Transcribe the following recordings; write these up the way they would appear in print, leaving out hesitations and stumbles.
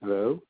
Hello?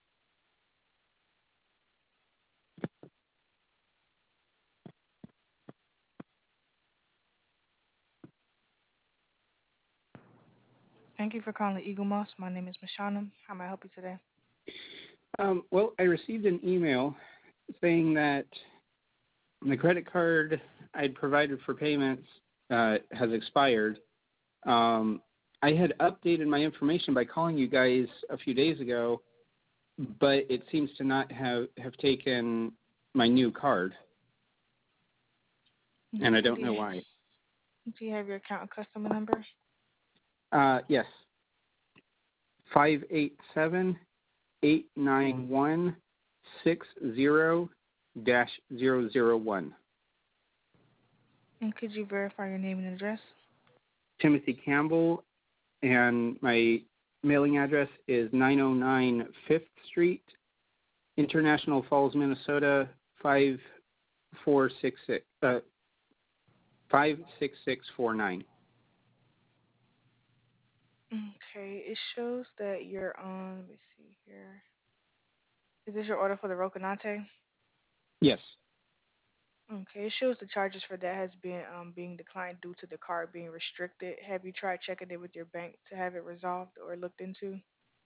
Thank you for calling Eagle Moss. My name is Mashana. How may I help you today? Well, I received an email saying that the credit card I'd provided for payments has expired. I had updated my information by calling you guys a few days ago, but it seems to not have taken my new card, and I Okay, don't know why. do you have your account and customer number? Yes, 587-891-60-001. And could you verify your name and address? Timothy Campbell, and my mailing address is 909 5th Street, International Falls, Minnesota 56649. Okay, it shows that you're on. Let me see here. Is this your order for the Rocanate? Yes. Okay, it shows the charges for that has been being declined due to the card being restricted. Have you tried checking it with your bank to have it resolved or looked into?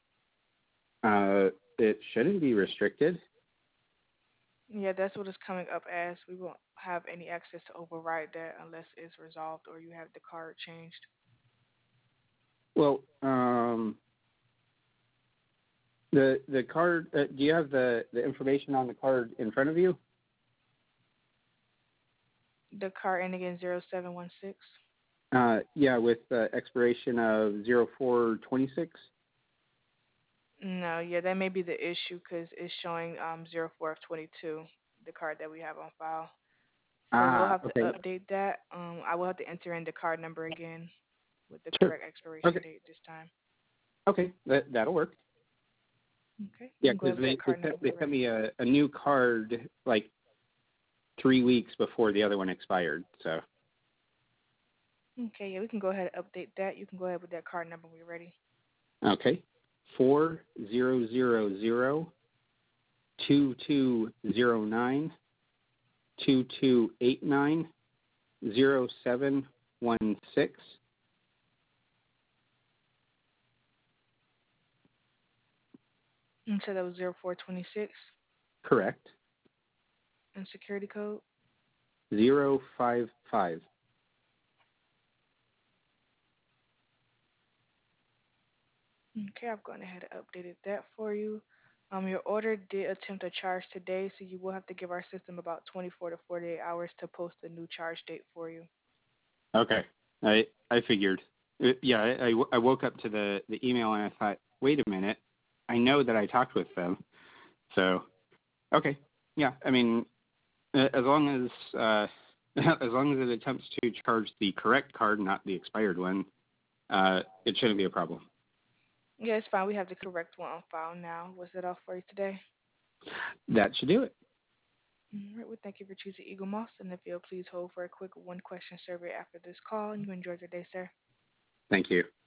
It shouldn't be restricted. Yeah, that's what it's coming up as. We won't have any access to override that unless it's resolved or you have the card changed. Well, the card. Do you have the information on the card in front of you? The card ending in 0716. Yeah, with expiration of 0426. No, yeah, that may be the issue because it's showing 04 of 22, the card that we have on file. So we'll have to Okay. update that. I will have to enter in the card number again with the Sure. correct expiration Okay. date this time. Okay, that'll work. Okay, you Yeah, can go because ahead with that card number when they you're sent ready. me a new card like 3 weeks before the other one expired. So Okay, yeah, we can go ahead and update that. You can go ahead with that card number when you're ready. okay, 40020922890716. And so that was 0426 Correct. and security code. 055. Okay, I've gone ahead and updated that for you. Your order did attempt a charge today, so you will have to give our system about 24 to 48 hours to post a new charge date for you. Okay, I figured. Yeah, I woke up to the email and I thought, wait a minute, I know that I talked with them. So okay, yeah, I mean, as long as as long as it attempts to charge the correct card, not the expired one, it shouldn't be a problem. Yeah, it's fine. We have the correct one on file now. Was that all for you today? That should do it. All right. Well, thank you for choosing Eagle Moss. And if you'll please hold for a quick one question survey after this call, and you enjoy your day, sir. Thank you.